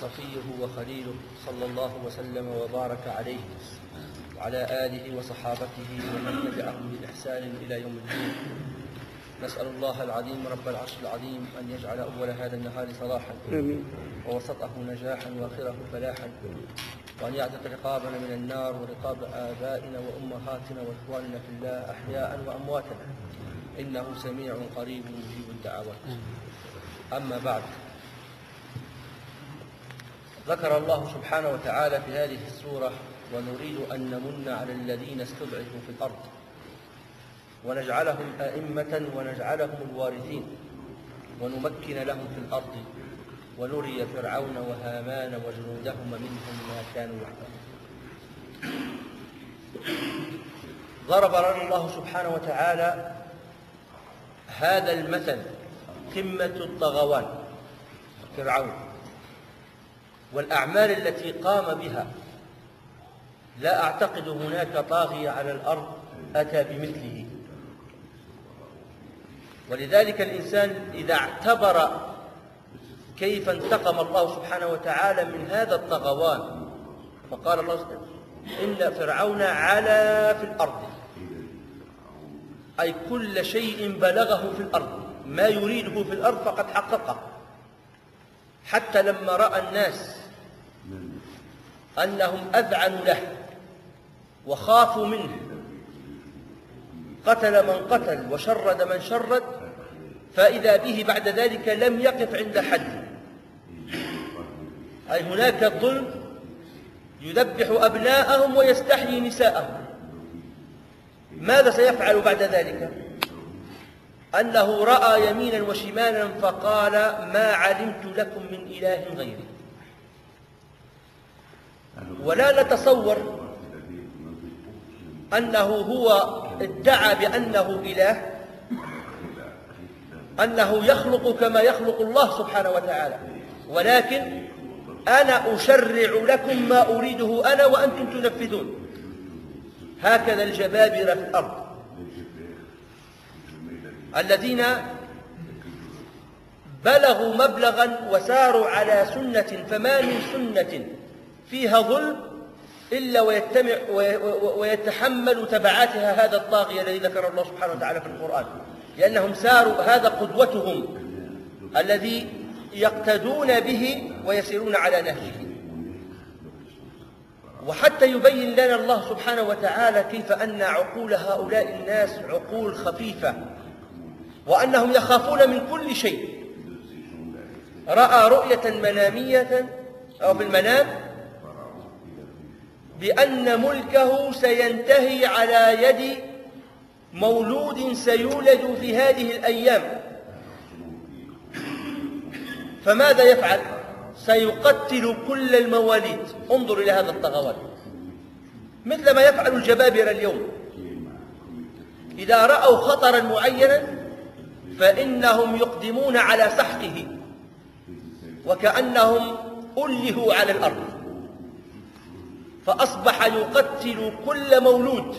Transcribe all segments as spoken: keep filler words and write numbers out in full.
وصفيه وخليله صلى الله وسلم وبارك عليه وعلى آله وصحابته ومن تبعهم بإحسان إلى يوم الدين. نسأل الله العظيم رب العرش العظيم أن يجعل أول هذا النهار صلاحا ووسطه نجاحا وآخره فلاحا، وأن يعتق رقابنا من النار ورقاب آبائنا وأمهاتنا وإخواننا في الله أحياء وأمواتا، إنه سميع قريب مجيب الدعوات. أما بعد، ذكر الله سبحانه وتعالى في هذه السورة: ونريد أن نمن على الذين استضعفوا في الأرض ونجعلهم أئمة ونجعلهم الوارثين ونمكن لهم في الأرض ونري فرعون وهامان وجنودهما منهم ما كانوا يحذرون. ضرب لنا الله سبحانه وتعالى هذا المثل، قمة الطغوان فرعون والأعمال التي قام بها. لا أعتقد هناك طاغية على الأرض أتى بمثله. ولذلك الإنسان إذا اعتبر كيف انتقم الله سبحانه وتعالى من هذا الطغوان، فقال الله سبحانه إن فرعون علا في الأرض، أي كل شيء بلغه في الأرض، ما يريده في الأرض فقد حققه. حتى لما رأى الناس أنهم أذعنوا له وخافوا منه، قتل من قتل وشرد من شرد، فإذا به بعد ذلك لم يقف عند حد. أي هناك الظلم، يذبح أبناءهم ويستحيي نساءهم. ماذا سيفعل بعد ذلك؟ أنه رأى يمينا وشمالا فقال: ما علمت لكم من إله غيري. ولا نتصور أنه هو ادعى بأنه إله، أنه يخلق كما يخلق الله سبحانه وتعالى، ولكن أنا أشرع لكم ما أريده أنا وأنتم تنفذون. هكذا الجبابرة في الأرض الذين بلغوا مبلغا وساروا على سنة، فما من سنة فيها ظلم إلا ويتمع ويتحمل تبعاتها هذا الطاغية الذي ذكر الله سبحانه وتعالى في القرآن، لأنهم ساروا، هذا قدوتهم الذي يقتدون به ويسيرون على نهجه. وحتى يبين لنا الله سبحانه وتعالى كيف أن عقول هؤلاء الناس عقول خفيفة، وأنهم يخافون من كل شيء. رأى رؤية منامية أو في المنام بأن ملكه سينتهي على يد مولود سيولد في هذه الأيام، فماذا يفعل؟ سيقتل كل المواليد. انظر إلى هذا الطغوان، مثل ما يفعل الجبابرة اليوم. إذا رأوا خطرا معينا فإنهم يقدمون على سحقه، وكأنهم ألهوا على الأرض، فأصبح يقتل كل مولود.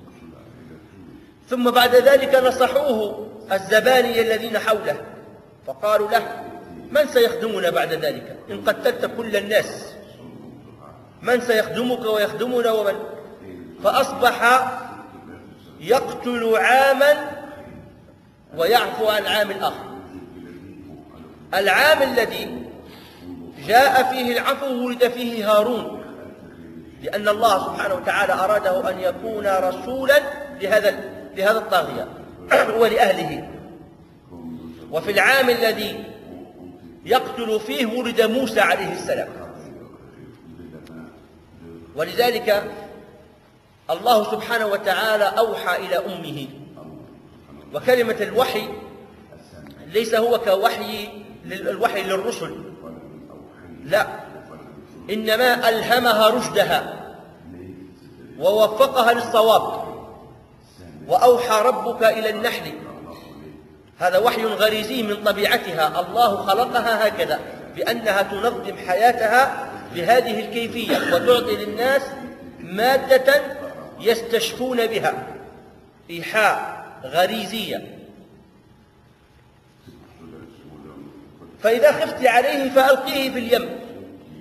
ثم بعد ذلك نصحوه الزبانية الذين حوله، فقالوا له: من سيخدمنا بعد ذلك إن قتلت كل الناس؟ من سيخدمك ويخدمنا ومن؟ فأصبح يقتل عاما ويعفو عن عام آخر. العام الذي جاء فيه العفو ولد فيه هارون، لأن الله سبحانه وتعالى أراده أن يكون رسولا لهذا لهذا الطاغية ولأهله. وفي العام الذي يقتل فيه ولد موسى عليه السلام. ولذلك الله سبحانه وتعالى أوحى إلى أمه، وكلمة الوحي ليس هو كوحي الوحي للرسل، لا، إنما ألهمها رشدها ووفقها للصواب. وأوحى ربك إلى النحل، هذا وحي غريزي من طبيعتها، الله خلقها هكذا، بأنها تنظم حياتها بهذه الكيفية وتعطي للناس مادة يستشفون بها، إيحاء غريزية. فإذا خفت عليه فألقيه في اليم،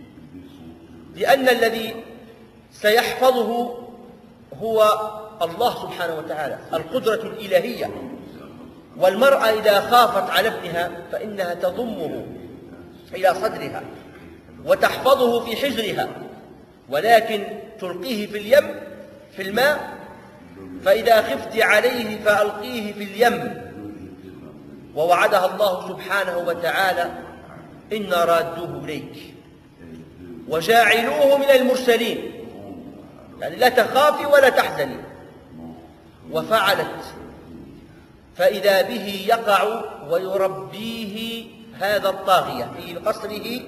لأن الذي سيحفظه هو الله سبحانه وتعالى، القدرة الإلهية. والمرأة إذا خافت على ابنها فإنها تضمه إلى صدرها وتحفظه في حجرها، ولكن تلقيه في اليم في الماء، فإذا خفت عليه فألقيه في اليم. ووعدها الله سبحانه وتعالى: إن رادوه إليك وجاعلوه من المرسلين، يعني لا تخافي ولا تحزني. وفعلت، فإذا به يقع ويربيه هذا الطاغية في قصره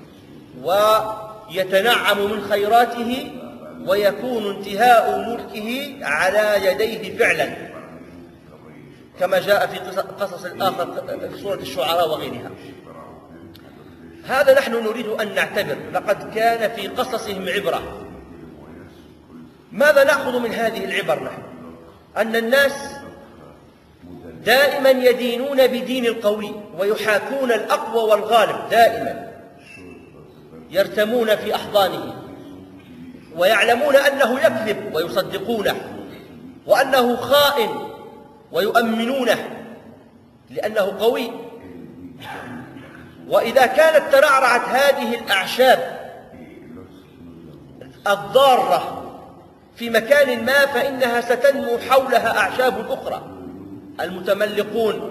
ويتنعم من خيراته، ويكون انتهاء ملكه على يديه فعلا، كما جاء في قصص الآخر في سورة الشعراء وغيرها. هذا نحن نريد أن نعتبر، لقد كان في قصصهم عبرة. ماذا نأخذ من هذه العبر نحن؟ أن الناس دائما يدينون بدين القوي ويحاكون الأقوى والغالب، دائما يرتمون في أحضانه ويعلمون أنه يكذب ويصدقونه، وأنه خائن ويؤمنونه لأنه قوي. وإذا كانت ترعرعت هذه الأعشاب الضارة في مكان ما فإنها ستنمو حولها أعشاب أخرى، المتملقون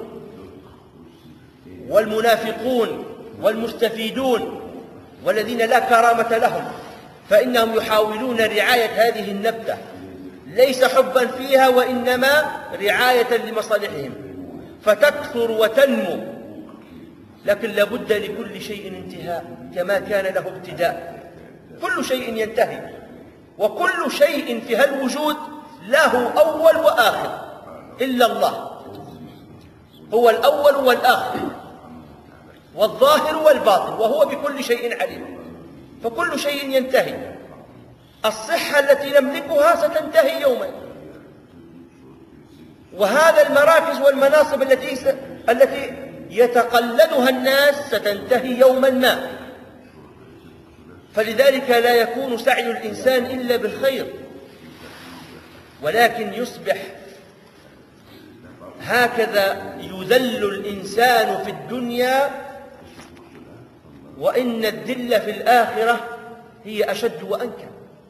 والمنافقون والمستفيدون والذين لا كرامة لهم، فإنهم يحاولون رعاية هذه النبتة، ليس حبا فيها وإنما رعاية لمصالحهم، فتكثر وتنمو. لكن لابد لكل شيء انتهاء كما كان له ابتداء. كل شيء ينتهي، وكل شيء في هالوجود له أول وآخر إلا الله، هو الأول والآخر والظاهر والباطن، وهو بكل شيء عليم. فكل شيء ينتهي. الصحة التي نملكها ستنتهي يوما، وهذا المراكز والمناصب التي س... التي يتقلدها الناس ستنتهي يوما ما. فلذلك لا يكون سعي الإنسان إلا بالخير، ولكن يصبح هكذا يذل الإنسان في الدنيا، وإن الذل في الآخرة هي أشد وأنكى.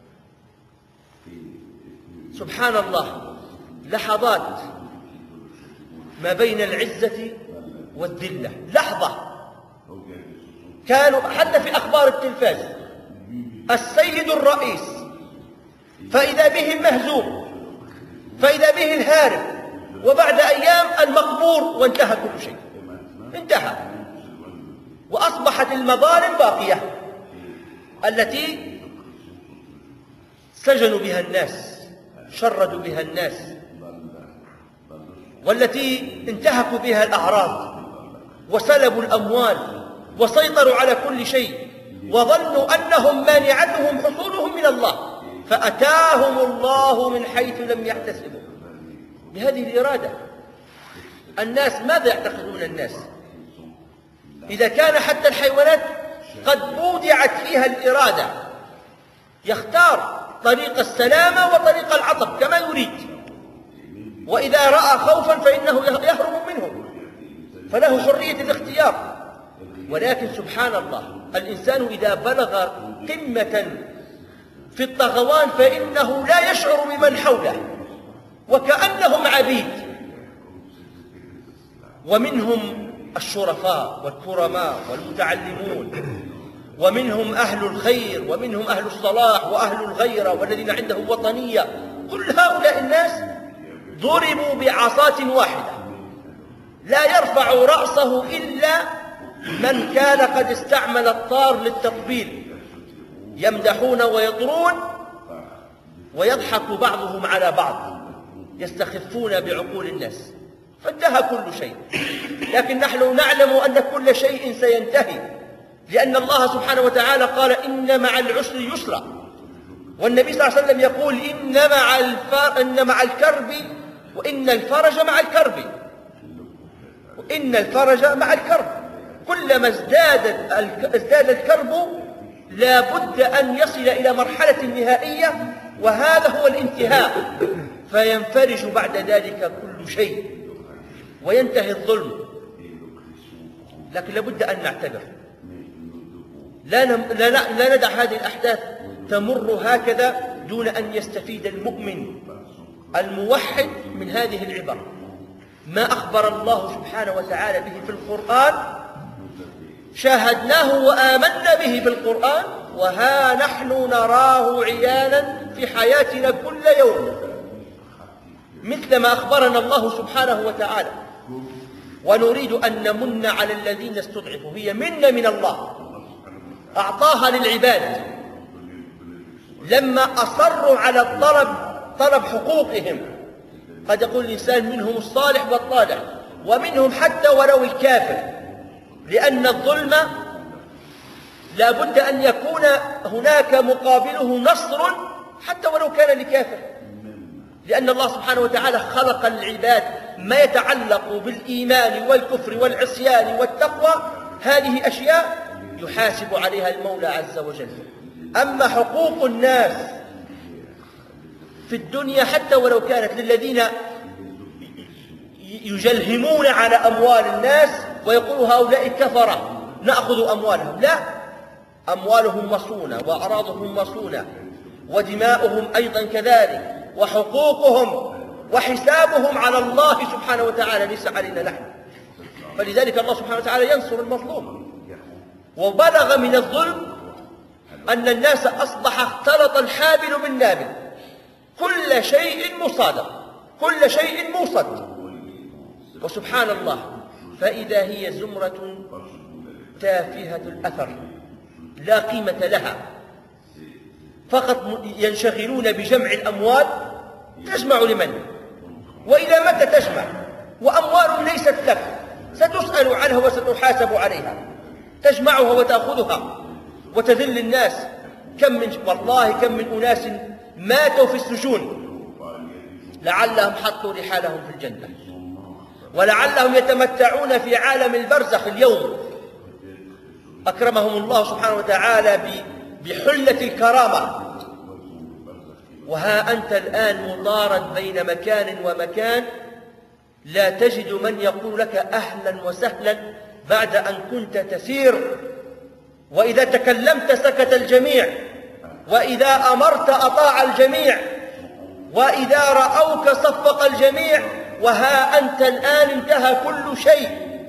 سبحان الله، لحظات ما بين العزة والذلة، لحظة. كانوا حتى في أخبار التلفاز السيد الرئيس فإذا به المهزوم، فإذا به الهارب، وبعد أيام المقبور، وانتهى كل شيء، انتهى. وأصبحت المظالم باقية التي سجنوا بها الناس، شردوا بها الناس، والتي انتهكوا بها الأعراض وسلبوا الأموال وسيطروا على كل شيء، وظنوا أنهم مانعتهم حصولهم من الله، فأتاهم الله من حيث لم يحتسبوا بهذه الإرادة. الناس ماذا يعتقدون الناس؟ إذا كان حتى الحيوانات قد بودعت فيها الإرادة، يختار طريق السلامة وطريق العطب كما يريد، وإذا رأى خوفا فإنه يهرب منه، فله حرية الاختيار. ولكن سبحان الله، الإنسان إذا بلغ قمة في الطغوان فإنه لا يشعر بمن حوله، وكأنهم عبيد. ومنهم الشرفاء والكرماء والمتعلمون، ومنهم أهل الخير، ومنهم أهل الصلاح وأهل الغيرة والذين عندهم وطنية. كل هؤلاء الناس ضربوا بعصاة واحدة، لا يرفع رأسه إلا من كان قد استعمل الطار للتطبيل، يمدحون ويطرون ويضحك بعضهم على بعض، يستخفون بعقول الناس، فانتهى كل شيء. لكن نحن نعلم أن كل شيء سينتهي، لأن الله سبحانه وتعالى قال: إن مع العسر يسرا. والنبي صلى الله عليه وسلم يقول: إن مع, الفر... إن مع الكرب وإن الفرج مع الكرب، وإن الفرج مع الكرب. كلما ازداد ازداد الكرب لا بد أن يصل إلى مرحلة نهائية، وهذا هو الانتهاء، فينفرج بعد ذلك كل شيء وينتهي الظلم. لكن لا بد أن نعتبر، لا, نم... لا, لا ندع هذه الأحداث تمر هكذا دون أن يستفيد المؤمن الموحد من هذه العبر. ما أخبر الله سبحانه وتعالى به في القرآن شاهدناه وآمنا به في القرآن، وها نحن نراه عيانا في حياتنا كل يوم، مثل ما أخبرنا الله سبحانه وتعالى. ونريد أن نمن على الذين استضعفوا، هي منة من الله أعطاها للعباد لما أصروا على الطلب، طلب حقوقهم. قد يقول الإنسان منهم الصالح والطالح، ومنهم حتى ولو الكافر، لأن الظلم لا بد أن يكون هناك مقابله نصر حتى ولو كان لكافر، لأن الله سبحانه وتعالى خلق العباد ما يتعلق بالإيمان والكفر والعصيان والتقوى، هذه أشياء يحاسب عليها المولى عز وجل. أما حقوق الناس في الدنيا حتى ولو كانت للذين يجلهمون على أموال الناس ويقول هؤلاء كفرة نأخذ أموالهم، لا، أموالهم مصونة وأراضهم مصونة ودماؤهم أيضا كذلك، وحقوقهم وحسابهم على الله سبحانه وتعالى، ليس علينا نحن. فلذلك الله سبحانه وتعالى ينصر المظلوم. وبلغ من الظلم أن الناس أصبح اختلط الحابل بالنابل، كل شيء مصادر، كل شيء موصد. وسبحان الله، فإذا هي زمرة تافهة الأثر لا قيمة لها، فقط ينشغلون بجمع الأموال. تجمع لمن؟ وإلى متى تجمع؟ وأموال ليست لك، ستسأل عنها وستحاسب عليها. تجمعها وتأخذها وتذل الناس. كم من والله كم من أناس ماتوا في السجون لعلهم حطوا رحالهم في الجنة، ولعلهم يتمتعون في عالم البرزخ اليوم، أكرمهم الله سبحانه وتعالى بحلة الكرامة. وها أنت الآن مطارد بين مكان ومكان، لا تجد من يقول لك أهلا وسهلا بعد أن كنت تسير، وإذا تكلمت سكت الجميع، وإذا أمرت أطاع الجميع، وإذا رأوك صفق الجميع. وها أنت الآن انتهى كل شيء.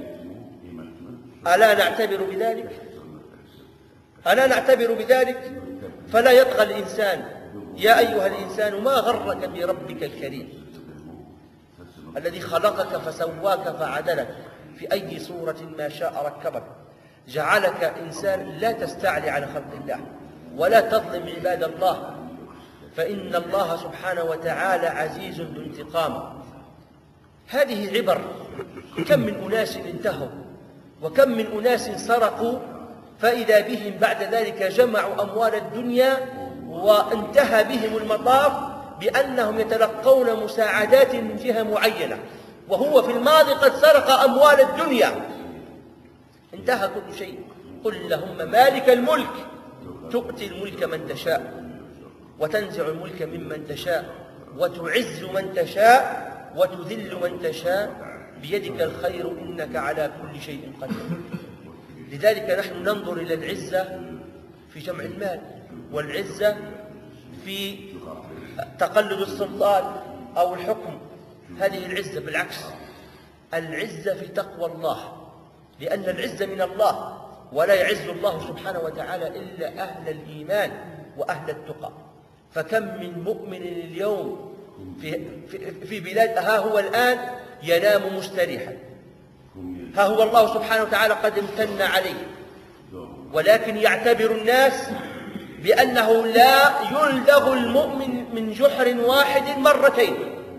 ألا نعتبر بذلك؟ ألا نعتبر بذلك؟ فلا يطغى الإنسان. يا أيها الإنسان ما غرك بربك الكريم الذي خلقك فسواك فعدلك في أي صورة ما شاء ركبك، جعلك إنسان لا تستعلي على خلق الله ولا تظلم عباد الله، فإن الله سبحانه وتعالى عزيز ذو انتقام. هذه عبر. كم من أناس انتهوا، وكم من أناس سرقوا، فإذا بهم بعد ذلك جمعوا أموال الدنيا، وانتهى بهم المطاف بأنهم يتلقون مساعدات من جهة معينة، وهو في الماضي قد سرق أموال الدنيا. انتهى كل شيء. قل اللهم مالك الملك تؤتي الملك من تشاء وتنزع الملك ممن تشاء وتعز من تشاء وتذل من تشاء بيدك الخير إنك على كل شيء قدير. لذلك نحن ننظر إلى العزة في جمع المال، والعزة في تقلد السلطان أو الحكم. هذه العزة بالعكس، العزة في تقوى الله، لأن العزة من الله، ولا يعز الله سبحانه وتعالى إلا أهل الإيمان وأهل التقى. فكم من مؤمن اليوم في, في, في بلاد، ها هو الآن ينام مستريحا، ها هو الله سبحانه وتعالى قد امتن عليه، ولكن يعتبر الناس بأنه لا يلدغ المؤمن من جحر واحد مرتين،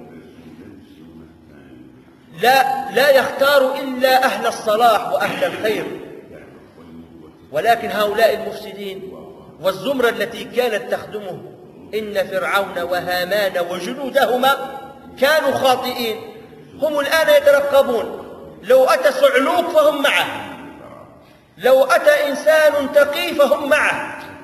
لا, لا يختار إلا أهل الصلاح وأهل الخير. ولكن هؤلاء المفسدين والزمرة التي كانت تخدمه، إن فرعون وهامان وجنودهما كانوا خاطئين، هم الآن يترقبون. لو أتى صعلوك فهم معه، لو أتى إنسان تقي فهم معه،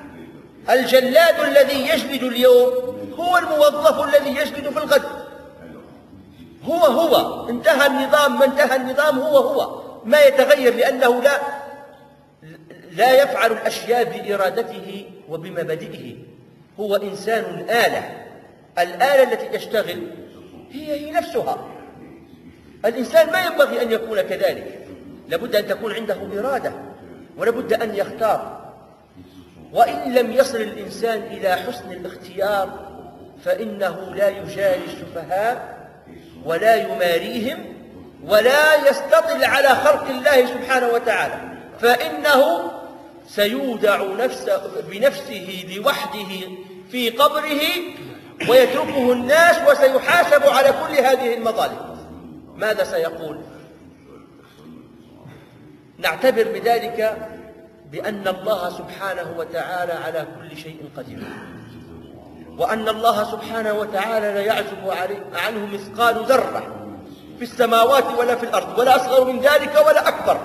الجلاد الذي يجلد اليوم هو الموظف الذي يجلد في الغد، هو هو انتهى النظام، ما انتهى النظام هو هو، ما يتغير، لأنه لا لا يفعل الأشياء بإرادته وبمبادئه، هو إنسان آلة. الآلة التي تشتغل هي هي نفسها. الإنسان ما ينبغي أن يكون كذلك، لابد أن تكون عنده إرادة، ولابد أن يختار. وإن لم يصل الإنسان إلى حسن الاختيار فإنه لا يجاري السفهاء ولا يماريهم ولا يستطل على خلق الله سبحانه وتعالى، فإنه سيودع نفسه بنفسه لوحده في قبره ويتركه الناس وسيحاسب على كل هذه المظالم. ماذا سيقول؟ نعتبر بذلك بأن الله سبحانه وتعالى على كل شيء قدير، وأن الله سبحانه وتعالى لا يعزب عنه مثقال ذرة في السماوات ولا في الأرض، ولا أصغر من ذلك ولا أكبر،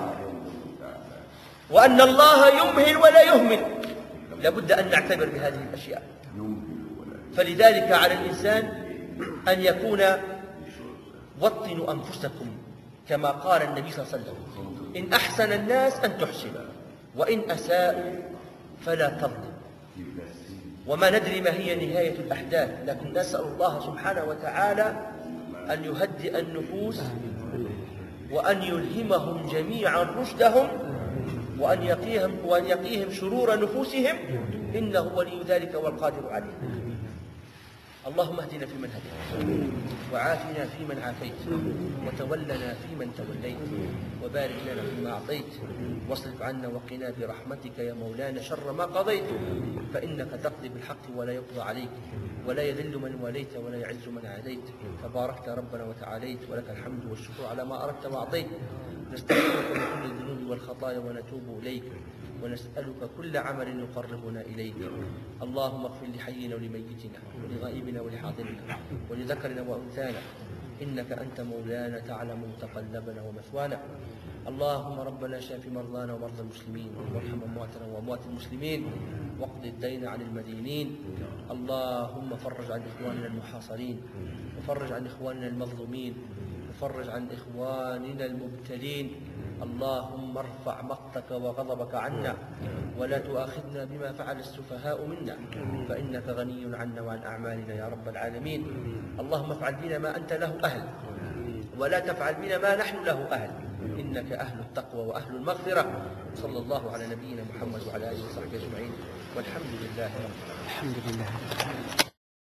وأن الله يمهل ولا يهمل. لابد أن نعتبر بهذه الأشياء. فلذلك على الإنسان أن يكون وطنوا أنفسكم كما قال النبي صلى الله عليه وسلم: إن أحسن الناس أن تحسن، وإن أساءوا فلا تظلم. وما ندري ما هي نهاية الأحداث، لكن نسأل الله سبحانه وتعالى أن يهدئ النفوس وأن يلهمهم جميعا رشدهم وأن يقيهم, وأن يقيهم شرور نفوسهم، إنه ولي ذلك والقادر عليه. اللهم اهدنا فيمن هديت، وعافنا فيمن عافيت، وتولنا فيمن توليت، وبارك لنا فيما أعطيت، واصرف عنا وقنا برحمتك يا مولانا شر ما قضيت، فإنك تقضي بالحق ولا يقضى عليك، ولا يذل من واليت ولا يعز من عاديت، تباركت ربنا وتعاليت، ولك الحمد والشكر على ما أردت وأعطيت. نستغفرك من كل الذنوب والخطايا ونتوب إليك، ونسألك كل عمل يقربنا إليك. اللهم اغفر لحينا ولميتنا ولغائبنا ولحاضرنا ولذكرنا وأنثانا، إنك أنت مولانا تعلم متقلبنا ومثوانا. اللهم ربنا شاف مرضانا ومرضى المسلمين، وارحم أمواتنا وأموات المسلمين، واقض الدين عن المدينين. اللهم فرج عن إخواننا المحاصرين، وفرج عن إخواننا المظلومين، وفرج عن إخواننا المبتلين. اللهم ارفع مقتك وغضبك عنا، ولا تؤاخذنا بما فعل السفهاء منا، فإنك غني عنا وعن أعمالنا يا رب العالمين. اللهم افعل بنا ما أنت له أهل، ولا تفعل بنا ما نحن له أهل، إنك أهل التقوى وأهل المغفرة. صلى الله على نبينا محمد وعلى آله وصحبه أجمعين، والحمد لله رب العالمين. الحمد لله.